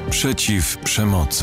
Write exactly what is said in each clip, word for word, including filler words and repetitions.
Przeciw przemocy.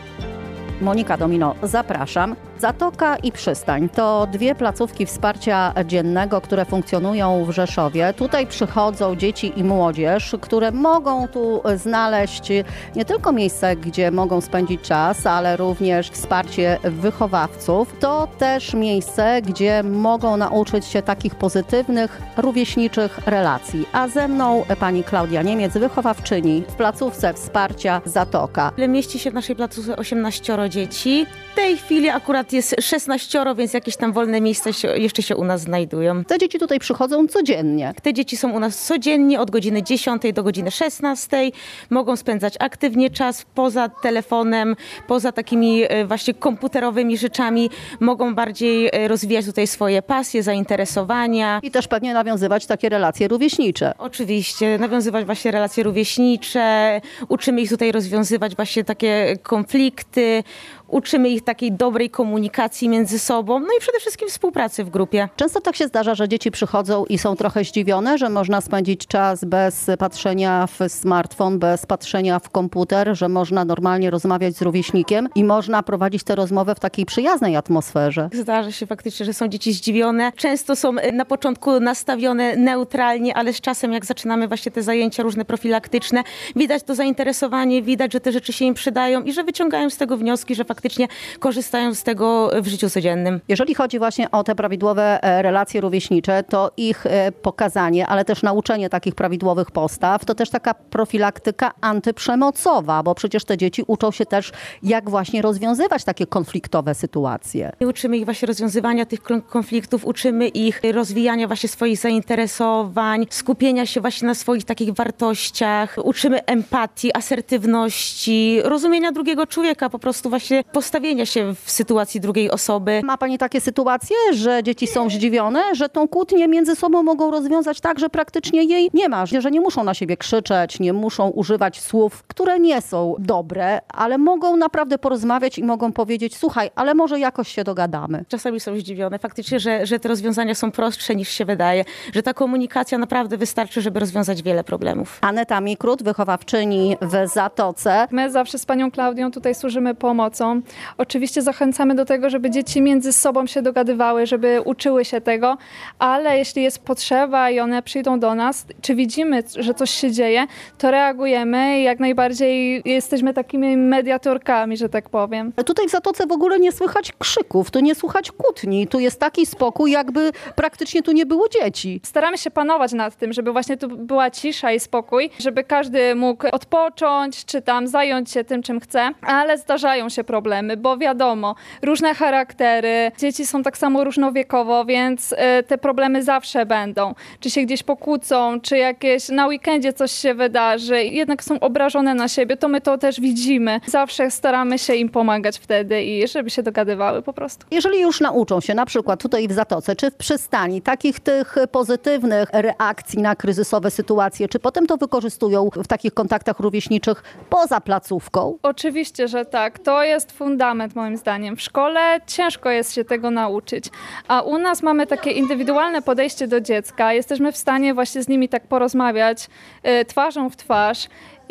Monika Domino, zapraszam. Zatoka i Przystań to dwie placówki wsparcia dziennego, które funkcjonują w Rzeszowie. Tutaj przychodzą dzieci i młodzież, które mogą tu znaleźć nie tylko miejsce, gdzie mogą spędzić czas, ale również wsparcie wychowawców. To też miejsce, gdzie mogą nauczyć się takich pozytywnych, rówieśniczych relacji. A ze mną pani Klaudia Niemiec, wychowawczyni w placówce wsparcia Zatoka. Mieści się w naszej placówce osiemnaście dzieci. W tej chwili akurat jest szesnaście, więc jakieś tam wolne miejsca się, jeszcze się u nas znajdują. Te dzieci tutaj przychodzą codziennie. Te dzieci są u nas codziennie od godziny dziesiątej do godziny szesnastej. Mogą spędzać aktywnie czas poza telefonem, poza takimi właśnie komputerowymi rzeczami. Mogą bardziej rozwijać tutaj swoje pasje, zainteresowania. I też pewnie nawiązywać takie relacje rówieśnicze. Oczywiście, nawiązywać właśnie relacje rówieśnicze. Uczymy ich tutaj rozwiązywać właśnie takie konflikty. Uczymy ich takiej dobrej komunikacji między sobą, no i przede wszystkim współpracy w grupie. Często tak się zdarza, że dzieci przychodzą i są trochę zdziwione, że można spędzić czas bez patrzenia w smartfon, bez patrzenia w komputer, że można normalnie rozmawiać z rówieśnikiem i można prowadzić tę rozmowę w takiej przyjaznej atmosferze. Zdarza się faktycznie, że są dzieci zdziwione. Często są na początku nastawione neutralnie, ale z czasem, jak zaczynamy właśnie te zajęcia różne profilaktyczne, widać to zainteresowanie, widać, że te rzeczy się im przydają i że wyciągają z tego wnioski, że faktycznie faktycznie korzystają z tego w życiu codziennym. Jeżeli chodzi właśnie o te prawidłowe relacje rówieśnicze, to ich pokazanie, ale też nauczenie takich prawidłowych postaw, to też taka profilaktyka antyprzemocowa, bo przecież te dzieci uczą się też, jak właśnie rozwiązywać takie konfliktowe sytuacje. Uczymy ich właśnie rozwiązywania tych konfliktów, uczymy ich rozwijania właśnie swoich zainteresowań, skupienia się właśnie na swoich takich wartościach, uczymy empatii, asertywności, rozumienia drugiego człowieka, po prostu właśnie postawienia się w sytuacji drugiej osoby. Ma pani takie sytuacje, że dzieci są zdziwione, że tą kłótnię między sobą mogą rozwiązać tak, że praktycznie jej nie ma, że nie muszą na siebie krzyczeć, nie muszą używać słów, które nie są dobre, ale mogą naprawdę porozmawiać i mogą powiedzieć: słuchaj, ale może jakoś się dogadamy. Czasami są zdziwione faktycznie, że, że te rozwiązania są prostsze niż się wydaje, że ta komunikacja naprawdę wystarczy, żeby rozwiązać wiele problemów. Aneta Mikrut, wychowawczyni w Zatoce. My zawsze z panią Klaudią tutaj służymy pomocą. Oczywiście zachęcamy do tego, żeby dzieci między sobą się dogadywały, żeby uczyły się tego, ale jeśli jest potrzeba i one przyjdą do nas, czy widzimy, że coś się dzieje, to reagujemy i jak najbardziej jesteśmy takimi mediatorkami, że tak powiem. Tutaj w Zatoce w ogóle nie słychać krzyków, tu nie słychać kłótni, tu jest taki spokój, jakby praktycznie tu nie było dzieci. Staramy się panować nad tym, żeby właśnie tu była cisza i spokój, żeby każdy mógł odpocząć, czy tam zająć się tym, czym chce, ale zdarzają się problemy, bo wiadomo, różne charaktery, dzieci są tak samo różnowiekowo, więc te problemy zawsze będą. Czy się gdzieś pokłócą, czy jakieś na weekendzie coś się wydarzy, jednak są obrażone na siebie, to my to też widzimy. Zawsze staramy się im pomagać wtedy i żeby się dogadywały po prostu. Jeżeli już nauczą się na przykład tutaj w Zatoce, czy w przystani takich tych pozytywnych reakcji na kryzysowe sytuacje, czy potem to wykorzystują w takich kontaktach rówieśniczych poza placówką? Oczywiście, że tak. To jest fundament moim zdaniem. W szkole ciężko jest się tego nauczyć, a u nas mamy takie indywidualne podejście do dziecka. Jesteśmy w stanie właśnie z nimi tak porozmawiać y, twarzą w twarz.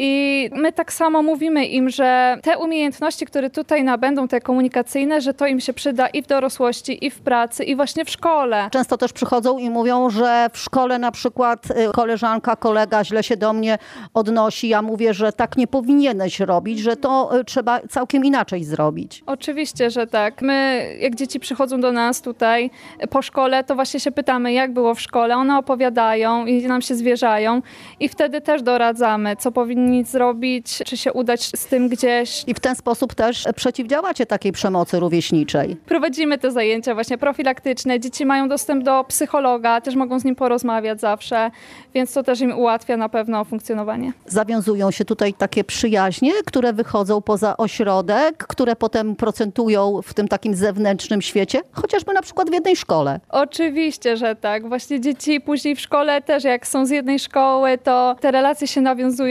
I my tak samo mówimy im, że te umiejętności, które tutaj nabędą, te komunikacyjne, że to im się przyda i w dorosłości, i w pracy, i właśnie w szkole. Często też przychodzą i mówią, że w szkole na przykład koleżanka, kolega źle się do mnie odnosi. Ja mówię, że tak nie powinieneś robić, że to trzeba całkiem inaczej zrobić. Oczywiście, że tak. My, jak dzieci przychodzą do nas tutaj po szkole, to właśnie się pytamy, jak było w szkole. One opowiadają i nam się zwierzają i wtedy też doradzamy, co powinni nic zrobić, czy się udać z tym gdzieś. I w ten sposób też przeciwdziałacie takiej przemocy rówieśniczej. Prowadzimy te zajęcia właśnie profilaktyczne. Dzieci mają dostęp do psychologa, też mogą z nim porozmawiać zawsze, więc to też im ułatwia na pewno funkcjonowanie. Zawiązują się tutaj takie przyjaźnie, które wychodzą poza ośrodek, które potem procentują w tym takim zewnętrznym świecie, chociażby na przykład w jednej szkole. Oczywiście, że tak. Właśnie dzieci później w szkole też, jak są z jednej szkoły, to te relacje się nawiązują, to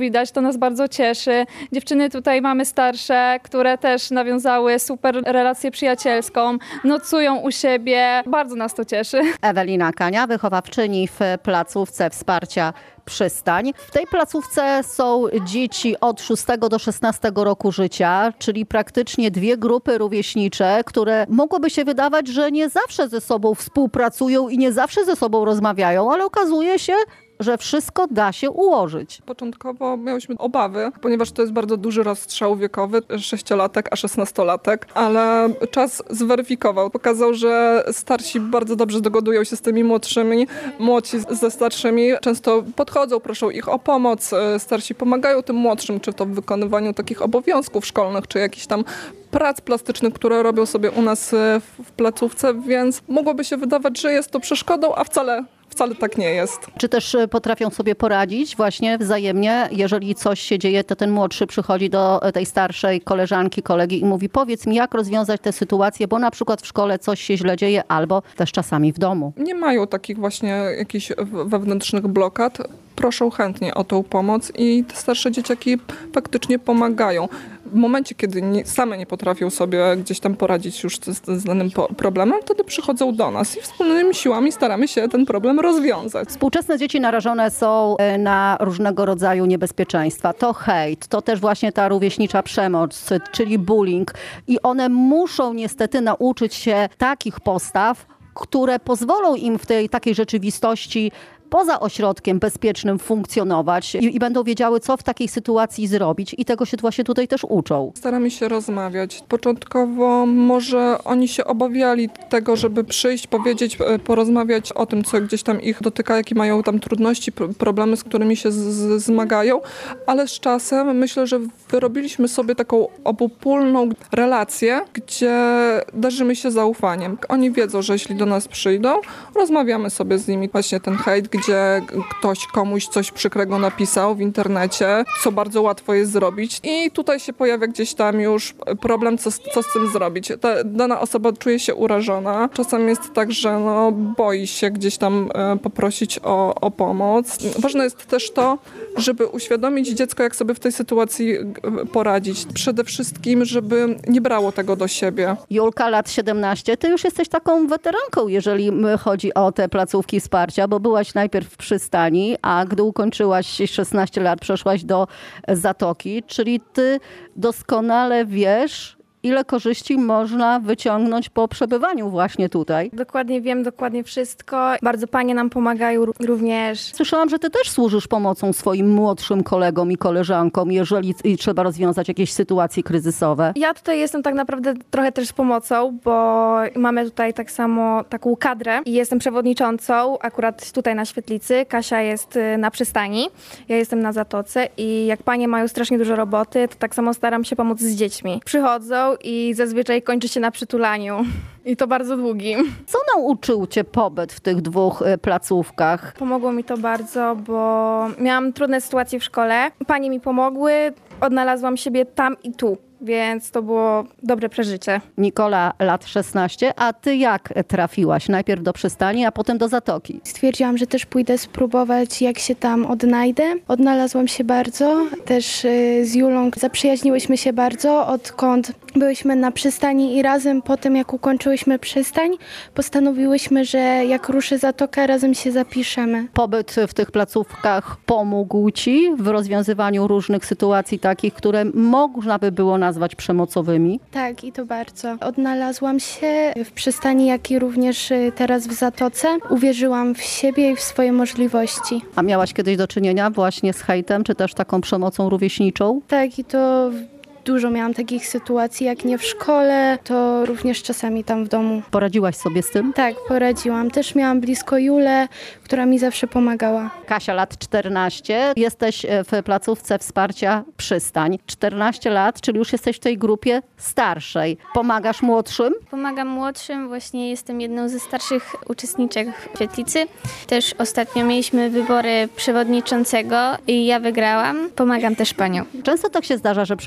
widać, to nas bardzo cieszy. Dziewczyny tutaj mamy starsze, które też nawiązały super relację przyjacielską, nocują u siebie. Bardzo nas to cieszy. Ewelina Kania, wychowawczyni w placówce wsparcia Przystań. W tej placówce są dzieci od szóstego do szesnastego roku życia, czyli praktycznie dwie grupy rówieśnicze, które mogłoby się wydawać, że nie zawsze ze sobą współpracują i nie zawsze ze sobą rozmawiają, ale okazuje się, że wszystko da się ułożyć. Początkowo miałyśmy obawy, ponieważ to jest bardzo duży rozstrzał wiekowy, sześciolatek a szesnastolatek, ale czas zweryfikował. Pokazał, że starsi bardzo dobrze dogadują się z tymi młodszymi, młodsi ze starszymi często podchodzą, proszą ich o pomoc, starsi pomagają tym młodszym, czy to w wykonywaniu takich obowiązków szkolnych, czy jakichś tam prac plastycznych, które robią sobie u nas w placówce, więc mogłoby się wydawać, że jest to przeszkodą, a wcale Wcale tak nie jest. Czy też potrafią sobie poradzić właśnie wzajemnie? Jeżeli coś się dzieje, to ten młodszy przychodzi do tej starszej koleżanki, kolegi i mówi: powiedz mi, jak rozwiązać tę sytuację, bo na przykład w szkole coś się źle dzieje, albo też czasami w domu. Nie mają takich właśnie jakichś wewnętrznych blokad. Proszą chętnie o tą pomoc i te starsze dzieciaki faktycznie pomagają. W momencie, kiedy nie, same nie potrafią sobie gdzieś tam poradzić już z, z danym po, problemem, wtedy przychodzą do nas i wspólnymi siłami staramy się ten problem rozwiązać. Współczesne dzieci narażone są na różnego rodzaju niebezpieczeństwa. To hejt, to też właśnie ta rówieśnicza przemoc, czyli bullying. I one muszą niestety nauczyć się takich postaw, które pozwolą im w tej takiej rzeczywistości poza ośrodkiem bezpiecznym funkcjonować i, i będą wiedziały, co w takiej sytuacji zrobić i tego się właśnie tutaj też uczą. Staramy się rozmawiać. Początkowo może oni się obawiali tego, żeby przyjść, powiedzieć, porozmawiać o tym, co gdzieś tam ich dotyka, jakie mają tam trudności, problemy, z którymi się z, z, zmagają, ale z czasem myślę, że wyrobiliśmy sobie taką obopólną relację, gdzie darzymy się zaufaniem. Oni wiedzą, że jeśli do nas przyjdą, rozmawiamy sobie z nimi. Właśnie ten hejt, gdzie ktoś komuś coś przykrego napisał w internecie, co bardzo łatwo jest zrobić i tutaj się pojawia gdzieś tam już problem, co, co z tym zrobić. Ta dana osoba czuje się urażona. Czasem jest tak, że no, boi się gdzieś tam e, poprosić o, o pomoc. Ważne jest też to, żeby uświadomić dziecko, jak sobie w tej sytuacji poradzić. Przede wszystkim, żeby nie brało tego do siebie. Julka, lat siedemnaście, ty już jesteś taką weteranką, jeżeli chodzi o te placówki wsparcia, bo byłaś najpierw w Przystani, a gdy ukończyłaś szesnaście lat, przeszłaś do Zatoki, czyli ty doskonale wiesz, ile korzyści można wyciągnąć po przebywaniu właśnie tutaj. Dokładnie wiem, dokładnie wszystko. Bardzo panie nam pomagają również. Słyszałam, że ty też służysz pomocą swoim młodszym kolegom i koleżankom, jeżeli trzeba rozwiązać jakieś sytuacje kryzysowe. Ja tutaj jestem tak naprawdę trochę też z pomocą, bo mamy tutaj tak samo taką kadrę i jestem przewodniczącą akurat tutaj na Świetlicy. Kasia jest na Przystani, ja jestem na Zatoce i jak panie mają strasznie dużo roboty, to tak samo staram się pomóc z dziećmi. Przychodzą i zazwyczaj kończy się na przytulaniu. I to bardzo długim. Co nauczył cię pobyt w tych dwóch placówkach? Pomogło mi to bardzo, bo miałam trudne sytuacje w szkole. Panie mi pomogły, odnalazłam siebie tam i tu. Więc to było dobre przeżycie. Nikola, lat szesnaście, a ty jak trafiłaś? Najpierw do Przystani, a potem do Zatoki. Stwierdziłam, że też pójdę spróbować, jak się tam odnajdę. Odnalazłam się bardzo, też z Julą zaprzyjaźniłyśmy się bardzo, odkąd byłyśmy na Przystani i razem po tym, jak ukończyłyśmy Przystań, postanowiłyśmy, że jak ruszy Zatoka, razem się zapiszemy. Pobyt w tych placówkach pomógł ci w rozwiązywaniu różnych sytuacji takich, które można by było nazwać przemocowymi? Tak, i to bardzo. Odnalazłam się w Przystani, jak i również teraz w Zatoce. Uwierzyłam w siebie i w swoje możliwości. A miałaś kiedyś do czynienia właśnie z hejtem, czy też taką przemocą rówieśniczą? Tak, i to dużo miałam takich sytuacji, jak nie w szkole, to również czasami tam w domu. Poradziłaś sobie z tym? Tak, poradziłam. Też miałam blisko Julę, która mi zawsze pomagała. Kasia, lat czternaście. Jesteś w placówce wsparcia Przystań. czternaście lat, czyli już jesteś w tej grupie starszej. Pomagasz młodszym? Pomagam młodszym, właśnie jestem jedną ze starszych uczestniczek w Świetlicy. Też ostatnio mieliśmy wybory przewodniczącego i ja wygrałam. Pomagam też paniom. Często tak się zdarza, że przychodzą do ciebie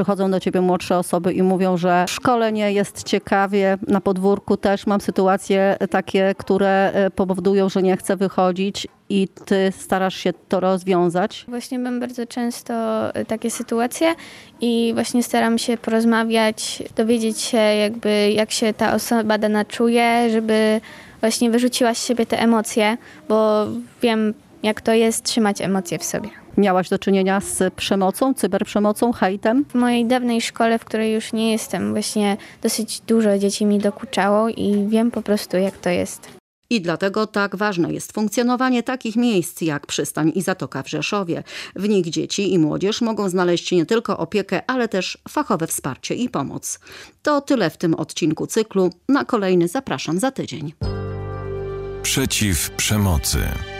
ciebie młodsze osoby i mówią, że w szkole nie jest ciekawie, na podwórku też mam sytuacje takie, które powodują, że nie chcę wychodzić i ty starasz się to rozwiązać? Właśnie mam bardzo często takie sytuacje i właśnie staram się porozmawiać, dowiedzieć się jakby jak się ta osoba dana czuje, żeby właśnie wyrzuciła z siebie te emocje, bo wiem jak to jest trzymać emocje w sobie. Miałaś do czynienia z przemocą, cyberprzemocą, hejtem? W mojej dawnej szkole, w której już nie jestem, właśnie dosyć dużo dzieci mi dokuczało i wiem po prostu jak to jest. I dlatego tak ważne jest funkcjonowanie takich miejsc jak Przystań i Zatoka w Rzeszowie. W nich dzieci i młodzież mogą znaleźć nie tylko opiekę, ale też fachowe wsparcie i pomoc. To tyle w tym odcinku cyklu. Na kolejny zapraszam za tydzień. Przeciw przemocy.